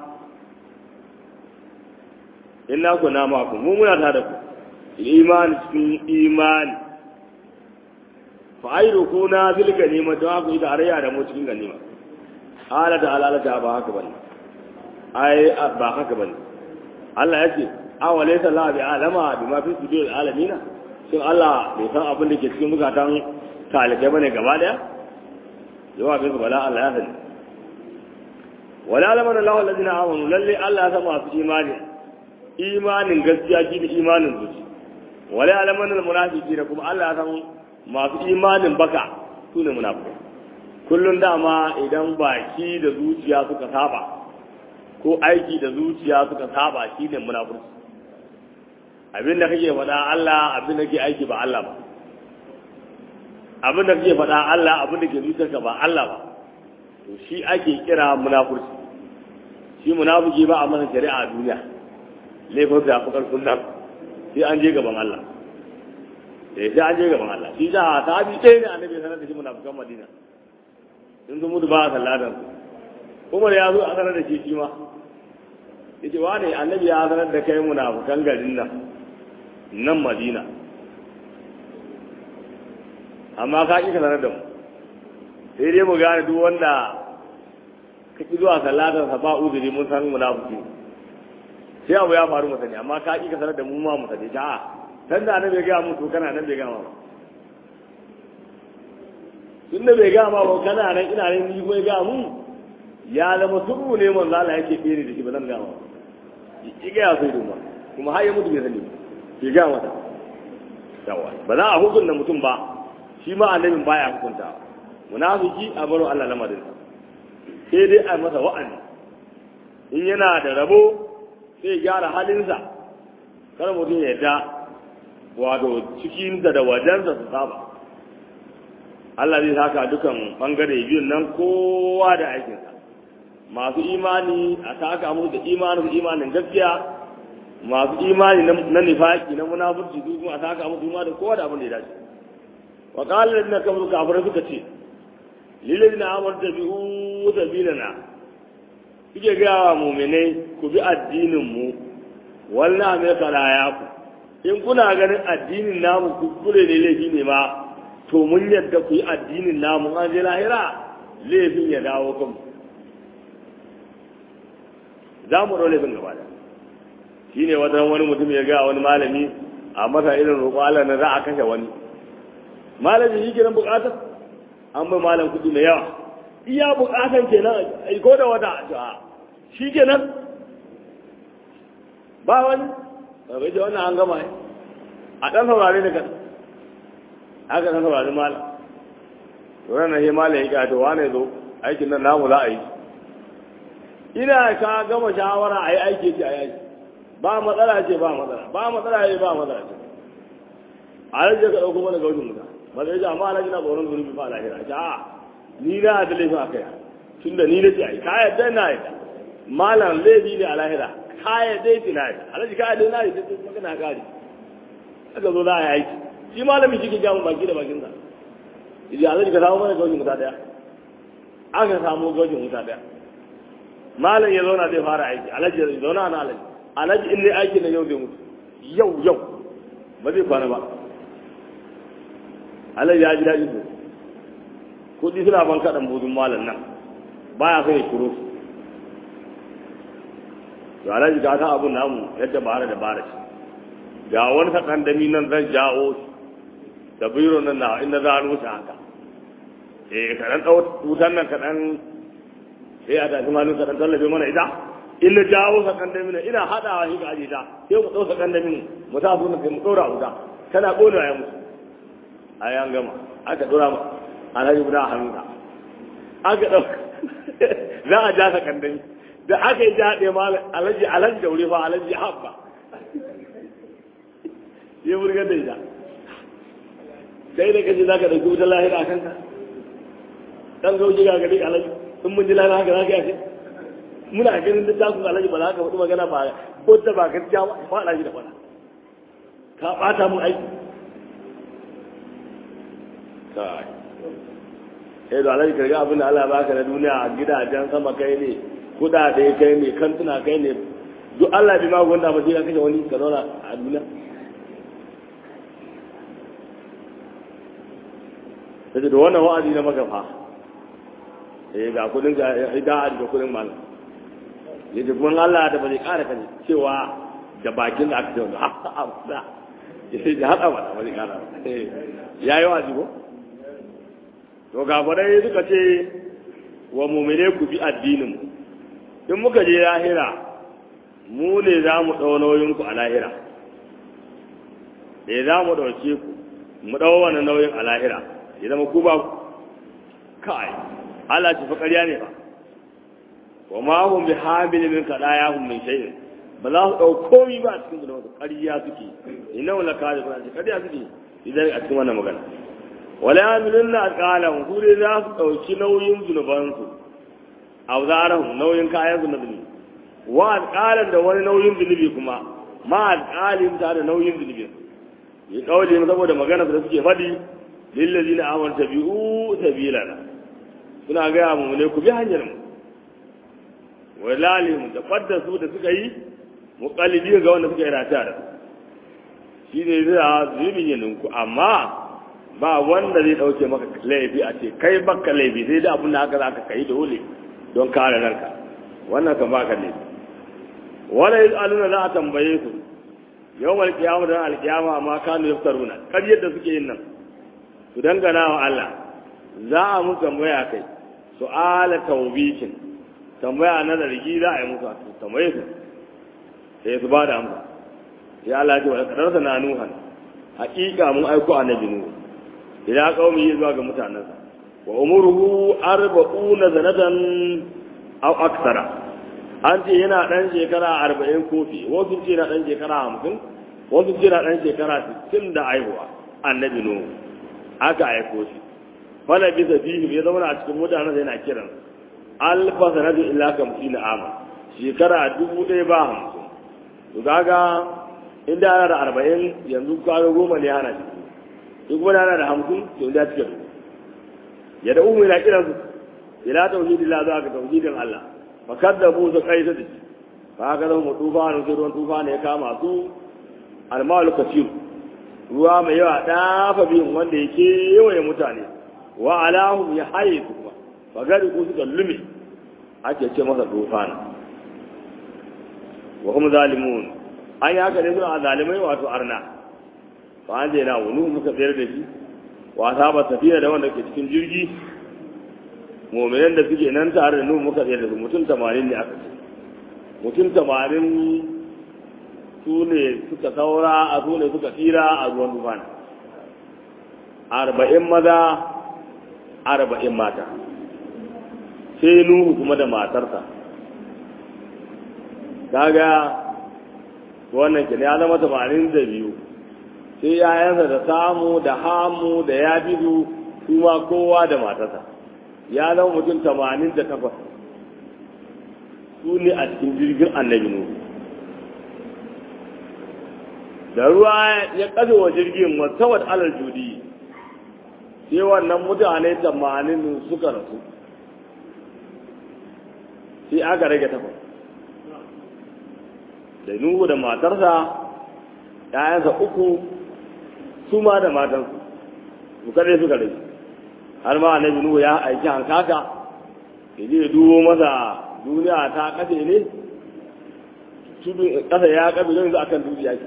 inna kunna ma'akum mu muna tare da ku imani cikin imani fa ayru kuna zil ganima da ku da araya da mu cikin ganima hala da alalata ba haka bane ai ba haka bane Allah ya ce awa laysa la bi alama bima fi sudul alamina shin Allah bai san abin da ke cikin bukatan talibai bane gaba daya jawabin bala Allah ya sani wala alaman Allah alladhina amanu lalle Allah ya san masu imani imanin gaskiya shi da imanin zuci wala alaman almunafiqi da kuma Allah ya san masu imanin baka su ne munafiki kullun dama idan baki da zuciya suka saba ko aiki da zuciya suka saba shi ne munafiki abin da kake faɗa Allah abin da ke aiki ba Allah ba abin da kake faɗa Allah abin da ke zuciyarka ba Allah ba to shi ake kira munafurci shi munafiki ba a mana shari'a a duniya laifin da fi karfin nan sai an je gaban Allah da sai an je gaban Allah shi da sahabi ɗaya ne annabi sanar da shi munafikan Madina in sun mutu ba a sallatan su Umar ya zo a sanar da shi shi ma yace wane annabi ya sanar da kai munafikan garin nan nan Madina amma ka ƙi ka sanar da mu sai dai mu gane duk wanda ka ƙi zuwa sallatar sa ba uzuri mun san munafiki sai abu ya faru mu sani amma ka ƙi ka sanar da mu ma mu sani ta dan da annabi ya ga mu to kana nan bai ga ma ba tun da bai ga ma ba kana nan ina nan ni ko ya ga mu ya zama suru ne manzo Allah yake fere da shi ba zan ga ma ki ga ya sai duma kuma har ya mutu bai sani ki ga mata yawa ba za a hukunta mutum ba shi ma annabin baya hukunta munafiki a baro Allah lamarin sai dai a masa wa'ani in yana da rabo sai gyara halinsa kar mutum ya da wato cikinsa da wajensa su saba Allah zai saka dukan bangare biyun nan kowa da aikinsa masu imani a saka musu da imanin imanin gaskiya masu imani na nifaki na munafurci su kuma a saka musu imanin kowa da abin da ya dace wa qala ladina kafaru kafirai suka ce lilladina amanu tabi'u sabilana kike ga wa mu'minai ku bi addinin mu wallahi me kalaya ku in kuna ganin addinin namu kuskure ne laifi ne ma to mun yadda ku yi addinin namu an je lahira laifin ya dawo kanmu za mu dole bin gaba da shine wata wani mutum ya ga wani malami a masa irin roƙo Allah na za a kashe wani malami shi kenan buƙatar an bai malam kuɗi mai yawa iya buƙatar kenan ko da wata a shi kenan ba wani bai ce wannan an gama a ɗan saurari da kan aka ɗan saurari malam to ranar shi malam ya ƙato wane zo aikin nan namu za a yi ina ka gama shawara a yi aiki ce a yi ba matsala ce ba matsala ba matsala ce ba matsala ce a rage ka ɗauko mana gaushin mutum ba zai ji amma alaji na tsoron zunubi ba lahira ce a ni na da laifin a kai tun da ni na ce a yi ka yadda na yadda malam laifi ne a lahira ka yadda yake na yadda alaji ka yadda na yadda ta magana kari aka zo za a yi aiki shi malamin shi ke jamun baki da bakinsa idan alaji ka samu mana gaushin mutum ɗaya aka samu gaushin mutum ɗaya malam ya zauna zai fara aiki alaji ya zauna na alaji alaji in ne aiki na yau zai mutu yau yau ba zai kwana ba alaji ya ji daɗi su kuɗi suna ban kaɗan buzun malam nan ba ya kai kuro su to alaji ka san abun namu yadda bara da bara shi ga wani sakandami nan zan jawo shi da biro nan na inda za a rushe haka eh kaɗan ɗau wutan nan kaɗan sai a tafi malin kaɗan tallafe mana ita in na jawo sakandami nan ina haɗawa shi ga aji ta sai mu ɗau sakandami mu sa su mu ɗora wuta tana ƙonewa ya musu a yan gama aka ɗora ma alhaji guda a hannunka aka ɗauka za a ja sakandami da aka yi jaɗe ma alhaji alhaji da wuri fa alhaji haɓɓa ya burgar da ita kai da kace za ka ɗauki wutar lahira a kanka ɗan gauji ga gari alhaji in mun ji lahira haka za ka yafe muna ganin da tasu alhaji ba za ka faɗi magana ba ko ta ba gaskiya ba ba alhaji da faɗa ka ɓata mun aiki kai eh da alhaji karga abin da Allah baka na duniya a gidajen sama kai ne kudade kai ne kantuna kai ne duk Allah bi ma gonda ba sai ka kashe wani ka zauna a duniya sai da wannan wa'azi na maka fa eh ga kudin ga da da kudin malam yace kuma Allah da bai kara kan cewa da bakin da aka ce ha ha yace da hada ba bai kara eh yayi wa'azi ko to gafarai suka ce wa mu'mine ku bi addinin in muka je lahira mu ne za mu ɗau nauyin ku a lahira eh za mu ɗauke ku mu ɗau wannan nauyin a lahira ya zama ku ba kai Allah ci fa ƙarya ne ba wa ma hum bi hamil min kadayahum min shay'in ba za su ɗau komai ba cikin da ƙarya suke inna wala kare ba ƙarya suke idan a cikin wannan magana wala yamiluna aqalan gure za su dauki nauyin zunubansu auzarahum nauyin kayan zunubi wa alƙalan da wani nauyin zunubi kuma ma alƙalin ta da nauyin zunubi ya kaule saboda magana da suke faɗi lillazina amanu tabi'u sabilana suna ga mu ne ku bi hanyar mu walali mu da fadda su da suka yi muqallidi ga wanda suka yi rata da shi ne zai zunubi yin ku amma ba wanda zai dauke maka laifi a ce kai baka laifi sai da abin da haka zaka kai dole don kare ranka wannan kan baka laifi wala yasaluna za a tambaye su yawmal qiyamah da alqiyama ma kanu yaftaruna kar yadda suke yin nan su dangana wa Allah za a mu tambaya kai su'ala tawbikin tambaya na zargi za a yi musu tambaye su sai su ba da amsa ya Allah ya ce wa kadarsa na nuhan haƙiƙa mun aiko annabi nuhu ila qaumi zuwa ga mutanansa wa umuruhu arba'una zanatan aw aksara an ce yana dan shekara arba'in kofi wasu ce yana dan shekara hamsin wasu ce yana dan shekara sittin da aihuwa annabi nuhu aka aiko shi fala bi sabihi ya zama a cikin mutanen yana kiran alfa sanatu illa kamsina ama shekara dubu ɗaya ba hamsin to kaga inda ana da arba'in yanzu kaga goma ne hana shi duk wani ana da hamsin to inda cike dubu ya da umu yana kiran su ila tauhidin la za ka tauhidin Allah fa kaddabu su kai ta dace fa haka zama mu tufa ne sai ruwan tufa ne ya kama su almalu kasir ruwa mai yawa dafa biyun wanda yake yawaye mutane wa alahum ya haye su kuma fa gari ku suka lume ake ce masa tufa ne wa hum zalimun an yi haka ne suna zalimai wato arna fa an je na wani muka tsayar da shi wa saba tafiya da wanda ke cikin jirgi mu'minan da suke nan tare da nuhu muka tsayar da su mutum tamanin ne aka ce mutum tamanin su ne suka saura a su ne suka tsira a ruwan dufana arba'in maza arba'in mata sai nuhu kuma da matarsa kaga wannan ke ya zama tamanin da biyu sai yayansa da samu da hamu da ya bidu kuma kowa da matarsa ya zama mutum tamanin da takwas su ne a cikin jirgin annabi nuhu da ruwa ya kaje wa jirgin wasawar alal judi sai wannan mutane tamanin suka rasu sai aka rage takwas da nuhu da matarsa ‘ya'yansa uku su ma da matansu su kadai suka rage har ma annabi nuhu ya aiki hankaka ya je dubo masa duniya ta kashe ne tudu kasa ya kabi don akan duniya yake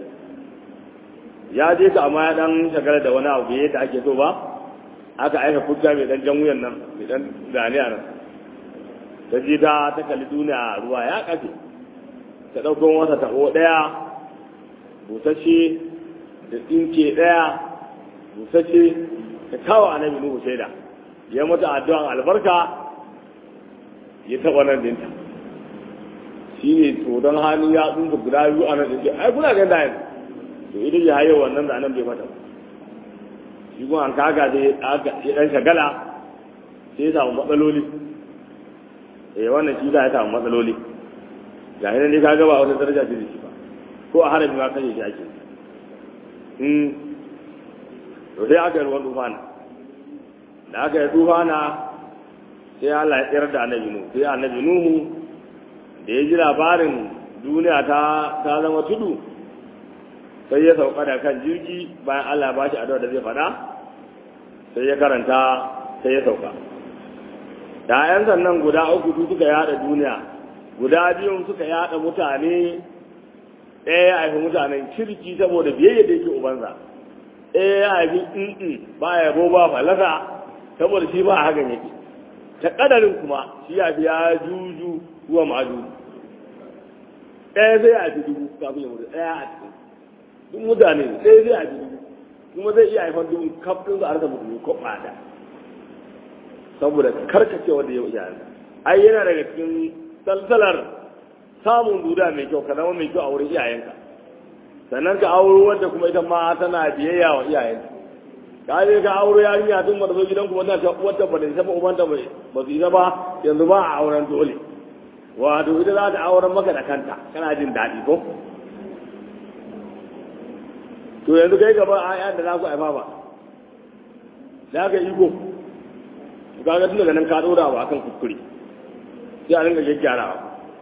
ya je ka amma ya dan shagala da wani abu da ake so ba aka aika fuska mai dan jan wuyan nan mai dan zane a nan ta je ta ta kalli duniya ruwa ya kashe ta ɗauko masa taɓo ɗaya busasshe da tsinke ɗaya busasshe ta kawo annabi nuhu shaida ya mata addu'an albarka ya taɓa nan dinta shi ne to don hannu ya tsunta guda biyu a nan dinta ai kuna ganin da yanzu to ita ya hayo wannan da nan bai mata shi kuma an kaga sai ya ɗan shagala sai ya samu matsaloli eh wannan shi za ya samu matsaloli ga hinan ne kaga ba wata daraja ce da shi ba ko a harabi ma kashe shi ake in to sai aka yi ruwan tufana da aka yi tufana sai Allah ya tsayar da annabi nuhu sai annabi nuhu da ya ji labarin duniya ta ta zama tudu sai ya sauka da kan jirgi bayan Allah ba shi addu'a da zai faɗa sai ya karanta sai ya sauka da ƴan sannan guda uku su suka yada duniya guda biyun suka yada mutane ɗaya ya haifi mutanen kirki saboda biyayya da yake ubansa ɗaya ya haifi in ba ya bo ba falasa saboda shi ba hakan yake ta kadarin kuma shi ya fi ya juju ruwa ma'aju ɗaya zai haifi dubu kafin ya mutu ɗaya a cikin duk mutane ɗaya zai haifi dubu kuma zai iya haifar dubu kafin za a rasa mutum ko ɓada saboda karkacewa da yau iyayensa ai yana daga cikin salsalar samun duda mai kyau ka zama mai kyau a wurin iyayenka sannan ka auro wadda kuma ita ma tana biyayya wa iyayenka ka je ka auro yarinya tun ba ta zo gidan kuma tana ta wata ba da isa ba ubanta ba ba su isa ba yanzu ba a auren dole wato ita za ta auren maka da kanta kana jin daɗi ko to yanzu kai gaba a yan da za ku haifa ba da ka iko kaga tun daga nan ka dora wa akan kuskure sai a ringa gyaggyarawa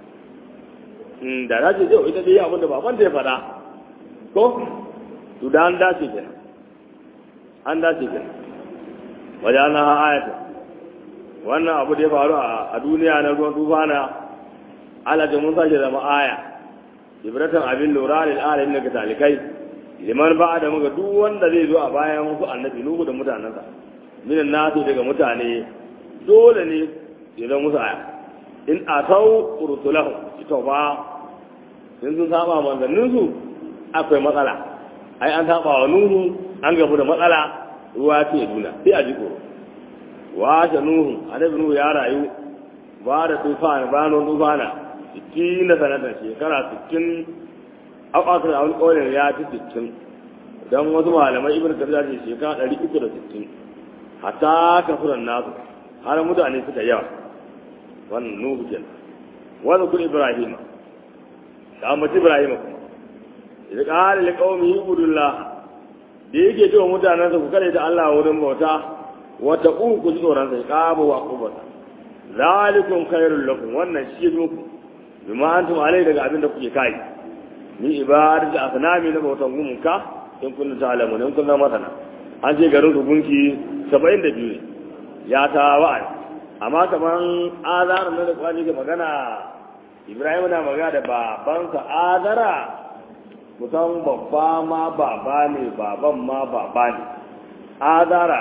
da za ce zai ita dai abin da baban da ya faɗa ko to da an dace kenan an dace kenan wajen ha ayata wannan abu da ya faru a duniya na ruwan tufana ala da mun sake zama aya ibratan abin lura lil alamin daga talikai liman ba da muga duk wanda zai zo a bayan wasu annabi nuhu da mutanensa minan nasu daga mutane dole ne ya zama musu aya in atau rusulahu ita ba in sun saba manzanninsu akwai matsala ai an saba wa nuhu an gabu da matsala ruwa ce duna sai a ji tsoro washe nuhu annabi nuhu ya rayu ba da tufana ba non tufana sittin da sanatan shekara sittin akwai a wani ƙaunin ya ci sittin don wasu malamai ibn kabir ce shekara ɗari uku da sittin hatta kafuran nasu har mutane suka yawa wannan nuhu kenan wani kun ibrahima da mace ibrahima kuma idan ƙara da ƙaumi ibudullah da yake cewa mutanensa ku kare da Allah wurin bauta wata ku ku ji tsoron sai ƙaba wa kubata zalikum khairul lakum wannan shi muku bima antum alai daga abin da kuke kai ni ibadatu asnami na bautan gumunka in kun ta'lamu in kun zama sana an ce garin gunki saba'in da biyu ne ya ta wa'ai amma kaman azara ne da kwani ke magana Ibrahim na magana da babansa azara kusan babba ma baba ne baban ma baba ne azara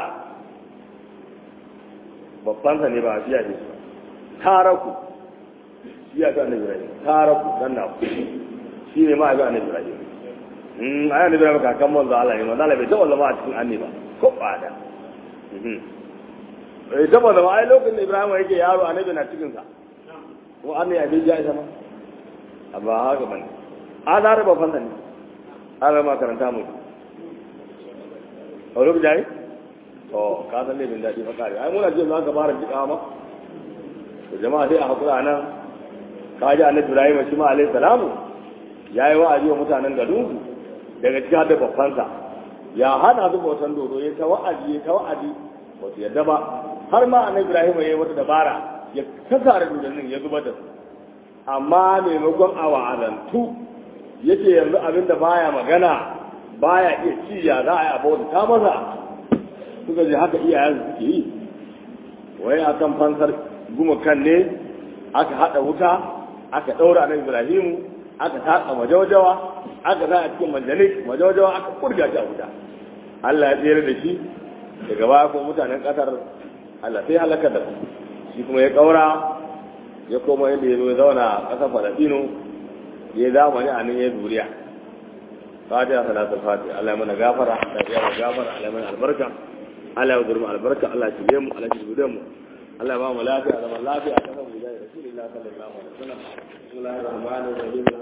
babbansa ne ba fiya ne taraku fiya ta annabi Ibrahim taraku dan na shi ne ma ga annabi Ibrahim mm ayi annabi Ibrahim kakan manzo Allah ne manzo Allah bai taɓa zama a cikin annabi ko bada mhm eh taɓa zama ai lokacin da Ibrahim yake yaro annabi na cikin sa ko annabi ya bi ya isa ma amma haka bane azara babban ne ana ma karanta mu a lokacin jari to ka san ne bin daɗi fa kare ai muna jin za ka fara jika ma to jama'a sai a hakura nan ka ji annabi Ibrahim shi ma alaihi salamu yayi wa'azi wa mutanen garin daga cikin hada babbansa ya hana su bautan dodo ya ta wa'azi ya ta wa'azi ba su yadda ba har ma annabi Ibrahim ya yi wata dabara ya kasare dodannin ya zubar da su amma maimakon a wa'azantu yake yanzu abin da baya magana baya iya ci ya za a yi abu ta masa suka je haka iyayen suke yi wai a kan fansar gumakan ne aka haɗa wuta aka ɗaura na ibrahimu aka tatsa majawajawa aka za a cikin manjanik majawajawa aka kurga shi a wuta Allah ya tsere da shi daga baya kuma mutanen ƙasar Allah sai halaka da su shi kuma ya ƙaura ya koma inda ya zo ya zauna a ƙasar Falasino ya zamani a nan ya zuriya fatiha salatul fatiha Allah ya mana gafara Allah ya mana gafara Allah ya mana albarka Allah ya zurmu albarka Allah ya shige mu Allah ya shige mu Allah ya ba mu lafiya zaman lafiya ta saboda Rasulullahi sallallahu alaihi wasallam bismillahir rahmanir rahim